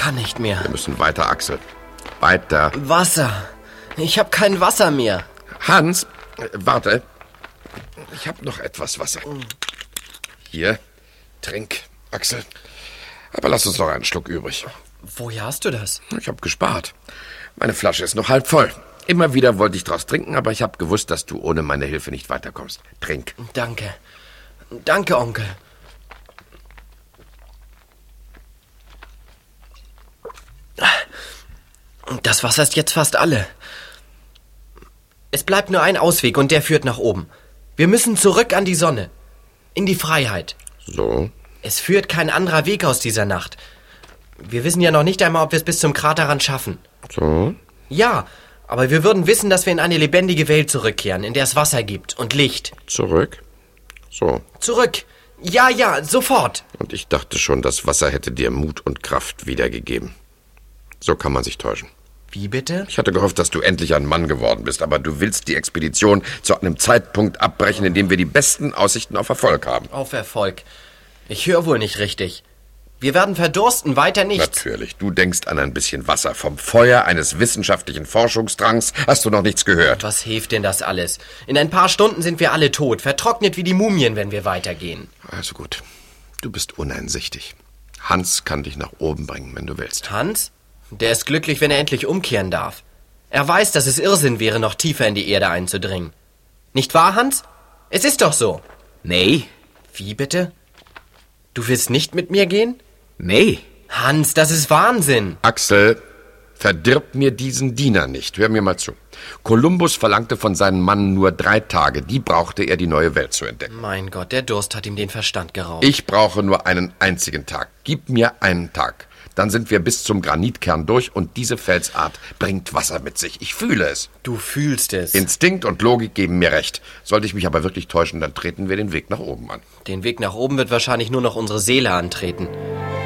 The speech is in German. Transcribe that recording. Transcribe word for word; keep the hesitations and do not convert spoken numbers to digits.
kann nicht mehr. Wir müssen weiter, Axel. Weiter. Wasser. Ich habe kein Wasser mehr. Hans, äh, warte. Ich habe noch etwas Wasser. Hier, trink, Axel. Aber lass uns noch einen Schluck übrig. Woher hast du das? Ich habe gespart. Meine Flasche ist noch halb voll. Immer wieder wollte ich draus trinken, aber ich habe gewusst, dass du ohne meine Hilfe nicht weiterkommst. Trink. Danke. Danke, Onkel. Das Wasser ist jetzt fast alle. Es bleibt nur ein Ausweg und der führt nach oben. Wir müssen zurück an die Sonne. In die Freiheit. So? Es führt kein anderer Weg aus dieser Nacht. Wir wissen ja noch nicht einmal, ob wir es bis zum Kraterrand schaffen. So? Ja, aber wir würden wissen, dass wir in eine lebendige Welt zurückkehren, in der es Wasser gibt und Licht. Zurück? So. Zurück. Ja, ja, sofort. Und ich dachte schon, das Wasser hätte dir Mut und Kraft wiedergegeben. So kann man sich täuschen. Wie bitte? Ich hatte gehofft, dass du endlich ein Mann geworden bist, aber du willst die Expedition zu einem Zeitpunkt abbrechen, in dem wir die besten Aussichten auf Erfolg haben. Auf Erfolg. Ich höre wohl nicht richtig. Wir werden verdursten, weiter nichts. Natürlich, du denkst an ein bisschen Wasser. Vom Feuer eines wissenschaftlichen Forschungsdrangs hast du noch nichts gehört. Was hilft denn das alles? In ein paar Stunden sind wir alle tot, vertrocknet wie die Mumien, wenn wir weitergehen. Also gut, du bist uneinsichtig. Hans kann dich nach oben bringen, wenn du willst. Hans? Der ist glücklich, wenn er endlich umkehren darf. Er weiß, dass es Irrsinn wäre, noch tiefer in die Erde einzudringen. Nicht wahr, Hans? Es ist doch so. Nee. Wie bitte? Du willst nicht mit mir gehen? Nee. Hans, das ist Wahnsinn. Axel, verdirb mir diesen Diener nicht. Hör mir mal zu. Kolumbus verlangte von seinen Mannen nur drei Tage. Die brauchte er, die neue Welt zu entdecken. Mein Gott, der Durst hat ihm den Verstand geraubt. Ich brauche nur einen einzigen Tag. Gib mir einen Tag. Dann sind wir bis zum Granitkern durch und diese Felsart bringt Wasser mit sich. Ich fühle es. Du fühlst es. Instinkt und Logik geben mir recht. Sollte ich mich aber wirklich täuschen, dann treten wir den Weg nach oben an. Den Weg nach oben wird wahrscheinlich nur noch unsere Seele antreten.